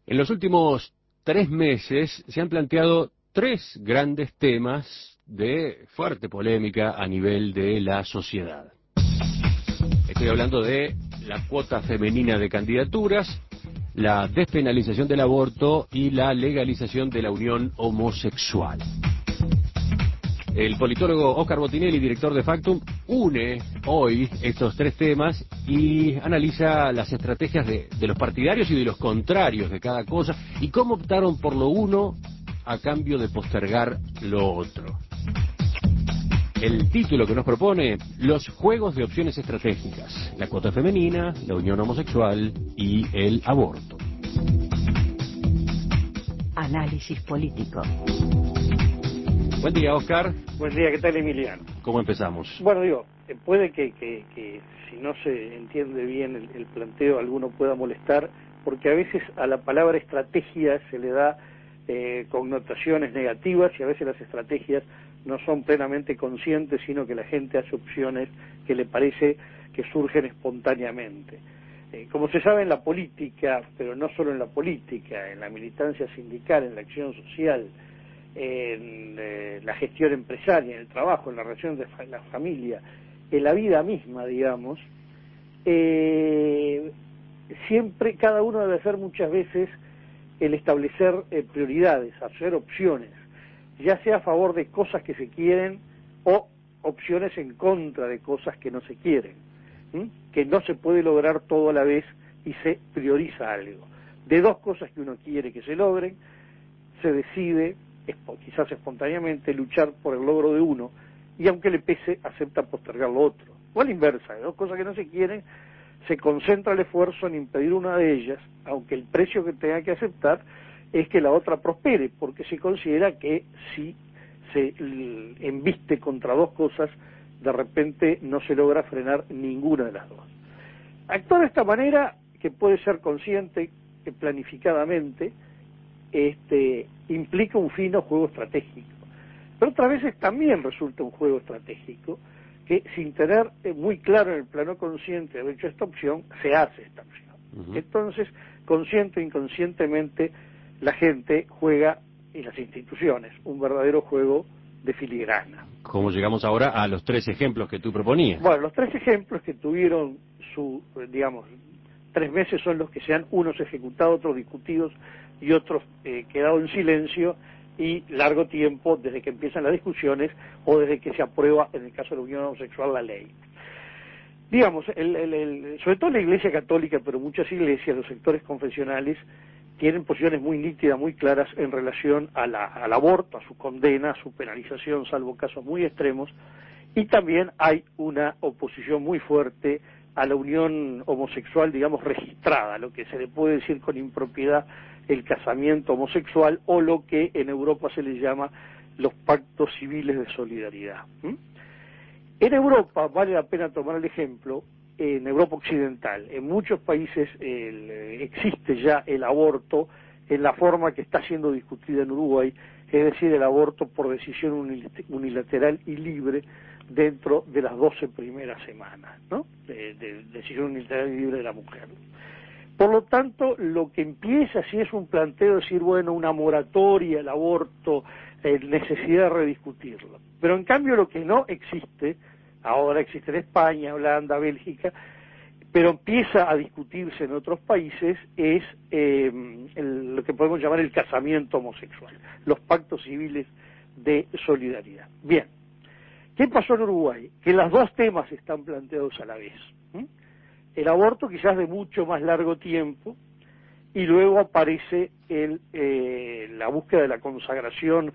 En los últimos 3 meses se han planteado tres grandes temas de fuerte polémica a nivel de la sociedad. Estoy hablando de la cuota femenina de candidaturas, la despenalización del aborto y la legalización de la unión homosexual. El politólogo Óscar Botinelli, director de Factum, une hoy estos tres temas y analiza las estrategias de los partidarios y de los contrarios de cada cosa y cómo optaron por lo uno a cambio de postergar lo otro. El título que nos propone: los juegos de opciones estratégicas, la cuota femenina, la unión homosexual y el aborto. Análisis político. Buen día, Óscar. Buen día, ¿qué tal, Emiliano? ¿Cómo empezamos? Bueno, digo, puede que si no se entiende bien el planteo, alguno pueda molestar, porque a veces a la palabra estrategia se le da connotaciones negativas y a veces las estrategias no son plenamente conscientes, sino que la gente hace opciones que le parece que surgen espontáneamente. Como se sabe en la política, pero no solo en la política, en la militancia sindical, en la acción social, en la gestión empresaria, en el trabajo, en la relación de la familia, en la vida misma, digamos, siempre cada uno debe hacer muchas veces el establecer prioridades, hacer opciones, ya sea a favor de cosas que se quieren o opciones en contra de cosas que no se quieren, que no se puede lograr todo a la vez y se prioriza algo. De dos cosas que uno quiere que se logren, se decide, quizás espontáneamente, luchar por el logro de uno, y aunque le pese, acepta postergar lo otro. O a la inversa, de dos cosas que no se quieren, se concentra el esfuerzo en impedir una de ellas, aunque el precio que tenga que aceptar es que la otra prospere, porque se considera que si se embiste contra dos cosas, de repente no se logra frenar ninguna de las dos. Actuar de esta manera, que puede ser consciente, planificadamente, implica un fino juego estratégico, pero otras veces también resulta un juego estratégico que, sin tener muy claro en el plano consciente de haber hecho esta opción, se hace esta opción. Entonces, consciente o inconscientemente, la gente juega, y las instituciones, un verdadero juego de filigrana. ¿Cómo llegamos ahora a los tres ejemplos que tú proponías? Bueno, los tres ejemplos que tuvieron digamos, 3 meses son los que se han unos ejecutados, otros discutidos y otros quedado en silencio, y largo tiempo desde que empiezan las discusiones o desde que se aprueba, en el caso de la unión homosexual, la ley. Digamos, sobre todo la Iglesia Católica, pero muchas iglesias, los sectores confesionales, tienen posiciones muy nítidas, muy claras en relación al aborto, a su condena, a su penalización, salvo casos muy extremos, y también hay una oposición muy fuerte a la unión homosexual, digamos, registrada, lo que se le puede decir con impropiedad el casamiento homosexual, o lo que en Europa se le llama los pactos civiles de solidaridad. En Europa, vale la pena tomar el ejemplo, en Europa occidental, en muchos países existe ya el aborto en la forma que está siendo discutida en Uruguay, es decir, el aborto por decisión unilateral y libre dentro de las 12 primeras semanas, ¿no? De decisión unilateral y libre de la mujer. Por lo tanto, lo que empieza sí es un planteo de decir, bueno, una moratoria, el aborto, necesidad de rediscutirlo. Pero en cambio lo que no existe, ahora existe en España, Holanda, Bélgica, pero empieza a discutirse en otros países, es lo que podemos llamar el casamiento homosexual, los pactos civiles de solidaridad. Bien, ¿qué pasó en Uruguay? Que los dos temas están planteados a la vez. El aborto quizás de mucho más largo tiempo, y luego aparece la búsqueda de la consagración,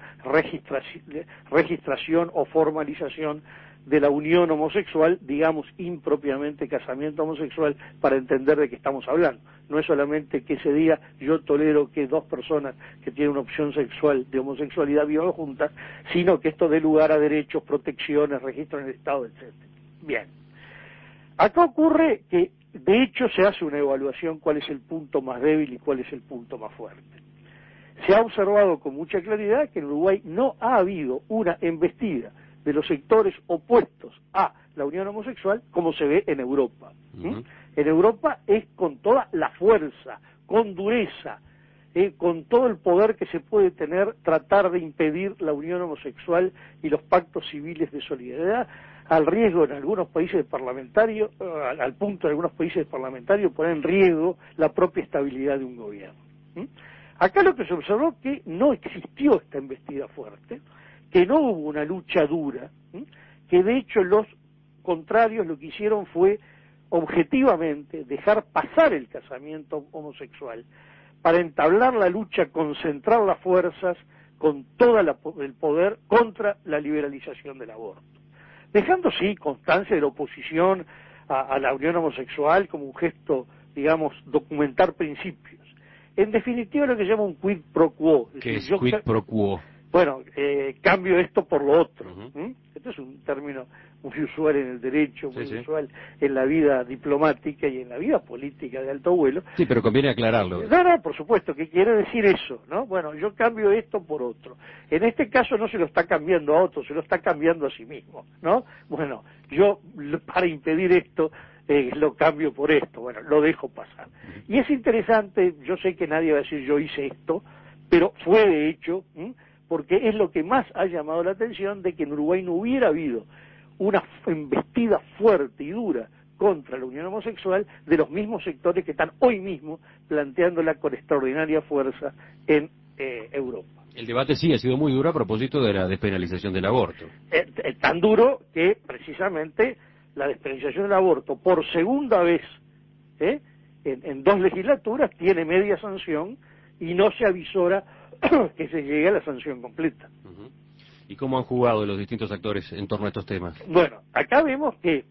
registración o formalización de la unión homosexual, digamos impropiamente casamiento homosexual, para entender de qué estamos hablando. No es solamente que se diga yo tolero que dos personas que tienen una opción sexual de homosexualidad vivan juntas, sino que esto dé lugar a derechos, protecciones, registro en el Estado, etc. Bien. Acá ocurre que, de hecho, se hace una evaluación cuál es el punto más débil y cuál es el punto más fuerte. Se ha observado con mucha claridad que en Uruguay no ha habido una embestida de los sectores opuestos a la unión homosexual como se ve en Europa. En Europa es con toda la fuerza, con dureza, con todo el poder que se puede tener, tratar de impedir la unión homosexual y los pactos civiles de solidaridad, al riesgo en algunos países parlamentarios, al punto de algunos países parlamentarios poner en riesgo la propia estabilidad de un gobierno. Acá lo que se observó es que no existió esta embestida fuerte, que no hubo una lucha dura, que de hecho los contrarios lo que hicieron fue objetivamente dejar pasar el casamiento homosexual para entablar la lucha, concentrar las fuerzas con todo el poder contra la liberalización del aborto, dejando sí constancia de la oposición a la unión homosexual como un gesto, digamos, documentar principios. En definitiva, lo que se llama un quid pro quo. ¿Qué es quid pro quo? Bueno, cambio esto por lo otro. Uh-huh. Esto es un término muy usual en el derecho, muy sí, usual en la vida diplomática y en la vida política de alto vuelo. Sí, pero conviene aclararlo. No, por supuesto, que quiere decir eso, ¿no? Bueno, yo cambio esto por otro. En este caso no se lo está cambiando a otro, se lo está cambiando a sí mismo, ¿no? Bueno, yo para impedir esto lo cambio por esto, bueno, lo dejo pasar. Y es interesante, yo sé que nadie va a decir yo hice esto, pero fue de hecho, porque es lo que más ha llamado la atención de que en Uruguay no hubiera habido una embestida fuerte y dura contra la unión homosexual de los mismos sectores que están hoy mismo planteándola con extraordinaria fuerza en Europa. El debate sí ha sido muy duro a propósito de la despenalización del aborto. Tan duro que precisamente la despenalización del aborto por segunda vez en 2 legislaturas tiene media sanción y no se avisora que se llegue a la sanción completa. Uh-huh. ¿Y cómo han jugado los distintos actores en torno a estos temas? Bueno, acá vemos que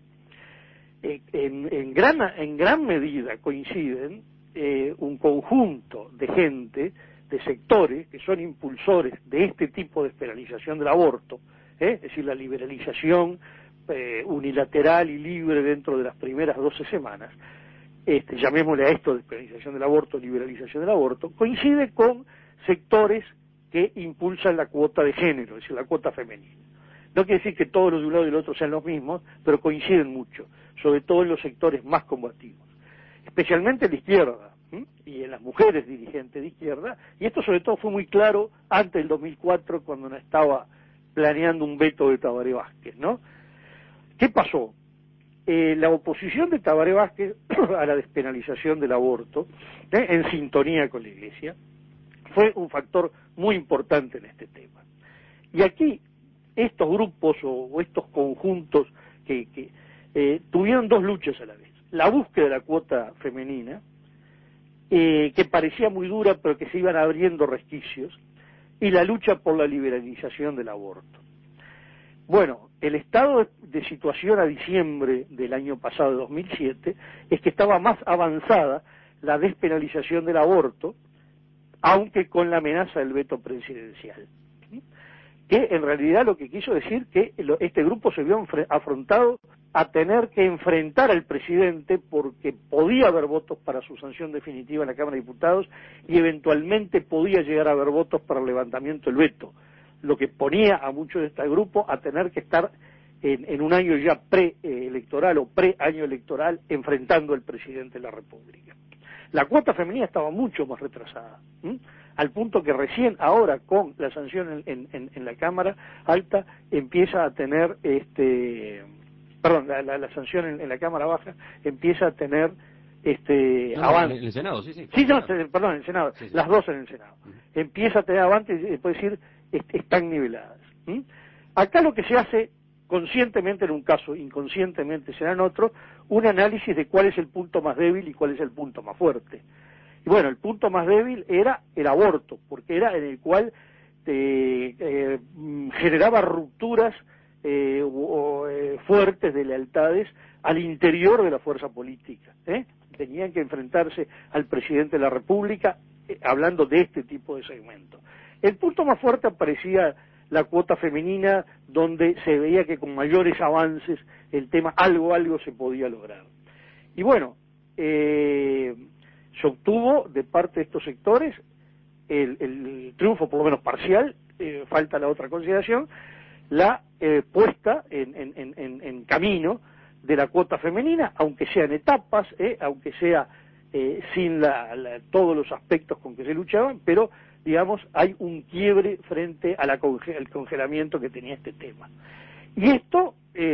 en gran medida coinciden un conjunto de gente, de sectores que son impulsores de este tipo de despenalización del aborto, es decir, la liberalización unilateral y libre dentro de las primeras 12 semanas, llamémosle a esto despenalización del aborto, liberalización del aborto, coincide con sectores que impulsan la cuota de género, es decir, la cuota femenina. No quiere decir que todos los de un lado y del otro sean los mismos, pero coinciden mucho, sobre todo en los sectores más combativos, especialmente en la izquierda, y en las mujeres dirigentes de izquierda, y esto sobre todo fue muy claro antes del 2004, cuando no estaba planeando un veto de Tabaré Vázquez, ¿no? ¿Qué pasó? La oposición de Tabaré Vázquez a la despenalización del aborto, en sintonía con la Iglesia, fue un factor muy importante en este tema. Y aquí estos grupos o estos conjuntos que tuvieron 2 luchas a la vez. La búsqueda de la cuota femenina, que parecía muy dura pero que se iban abriendo resquicios, y la lucha por la liberalización del aborto. Bueno, el estado de situación a diciembre del año pasado, de 2007, es que estaba más avanzada la despenalización del aborto, aunque con la amenaza del veto presidencial. Que en realidad lo que quiso decir que este grupo se vio afrontado a tener que enfrentar al presidente porque podía haber votos para su sanción definitiva en la Cámara de Diputados y eventualmente podía llegar a haber votos para el levantamiento del veto, lo que ponía a muchos de este grupo a tener que estar en un año ya preelectoral o pre-año electoral enfrentando al presidente de la República. La cuota femenina estaba mucho más retrasada, al punto que recién ahora con la sanción en la Cámara Alta empieza a tener, la sanción en la Cámara Baja empieza a tener avance. En el Senado, sí. Sí, no, perdón, en el Senado, sí. Las 2 en el Senado. Empieza a tener avances, y puede decir, están niveladas. Acá lo que se hace conscientemente en un caso, inconscientemente será en otro, un análisis de cuál es el punto más débil y cuál es el punto más fuerte. Y bueno, el punto más débil era el aborto, porque era en el cual generaba rupturas fuertes de lealtades al interior de la fuerza política. Tenían que enfrentarse al presidente de la República hablando de este tipo de segmento. El punto más fuerte aparecía la cuota femenina, donde se veía que con mayores avances el tema algo se podía lograr. Y bueno, se obtuvo de parte de estos sectores el triunfo, por lo menos parcial, falta la otra consideración, la puesta en camino de la cuota femenina, aunque sea en etapas, aunque sea sin todos los aspectos con que se luchaban, pero digamos hay un quiebre frente a al congelamiento que tenía este tema. Y esto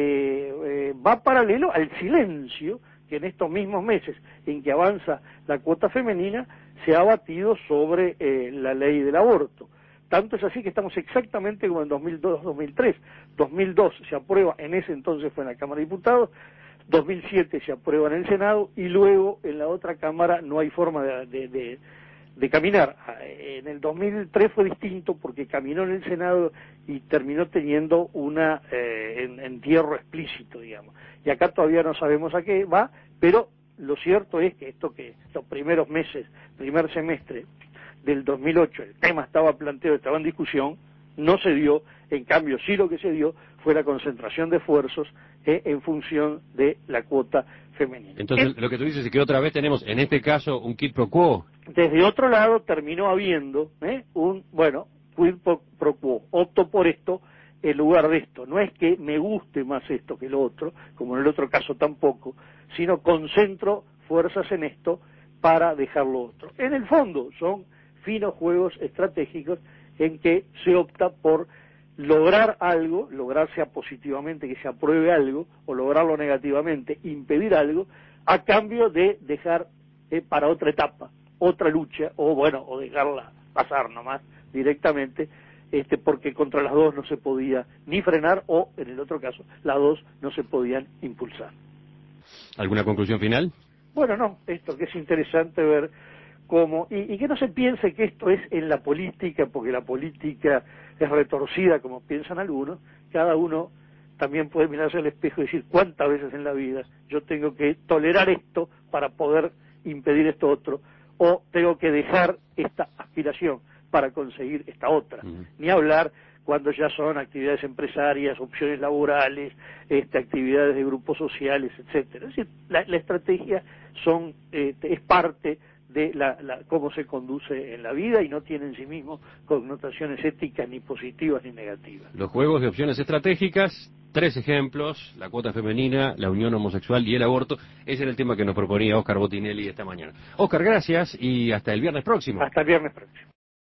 va paralelo al silencio que en estos mismos meses en que avanza la cuota femenina se ha batido sobre la ley del aborto. Tanto es así que estamos exactamente como en 2002-2003. 2002 se aprueba, en ese entonces fue en la Cámara de Diputados, 2007 se aprueba en el Senado y luego en la otra Cámara no hay forma de caminar. En el 2003 fue distinto porque caminó en el Senado y terminó teniendo una entierro explícito, digamos. Y acá todavía no sabemos a qué va, pero lo cierto es que estos primeros meses, primer semestre del 2008, el tema estaba planteado, estaba en discusión, no se dio, en cambio sí lo que se dio fue la concentración de esfuerzos en función de la cuota femenina. Entonces, lo que tú dices es que otra vez tenemos, en este caso, un quid pro quo. Desde otro lado terminó habiendo quid pro quo, opto por esto en lugar de esto. No es que me guste más esto que lo otro, como en el otro caso tampoco, sino concentro fuerzas en esto para dejar lo otro. En el fondo son finos juegos estratégicos en que se opta por lograr algo, lograr sea positivamente que se apruebe algo, o lograrlo negativamente, impedir algo, a cambio de dejar para otra etapa, otra lucha, o dejarla pasar nomás directamente, porque contra las dos no se podía ni frenar, o en el otro caso, las dos no se podían impulsar. ¿Alguna conclusión final? Bueno, no, esto que es interesante ver cómo, y que no se piense que esto es en la política, porque la política es retorcida como piensan algunos, cada uno también puede mirarse al espejo y decir cuántas veces en la vida yo tengo que tolerar esto para poder impedir esto otro, o tengo que dejar esta aspiración para conseguir esta otra. Ni hablar cuando ya son actividades empresarias, opciones laborales, actividades de grupos sociales, etcétera. Es decir, la estrategia es parte de cómo se conduce en la vida y no tiene en sí mismo connotaciones éticas ni positivas ni negativas. Los juegos de opciones estratégicas, 3 ejemplos, la cuota femenina, la unión homosexual y el aborto. Ese era el tema que nos proponía Óscar Botinelli esta mañana. Óscar, gracias y hasta el viernes próximo. Hasta el viernes próximo.